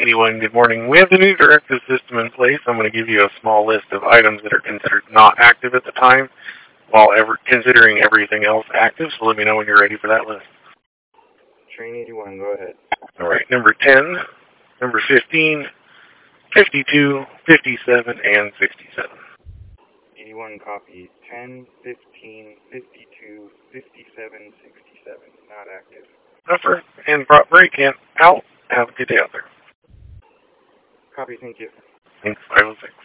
Anyone, good morning. We have the new directive system in place. I'm going to give you a small list of items that are considered not active at the time while considering everything else active, so let me know when you're ready for that list. Train 81, go ahead. All right, number 10, number 15, 52, 57, and 67. 81 copy. 10, 15, 52, 57, 67. Not active. Upper and prop break and out. Have a good day out there. Copy, thank you. Thanks, 506.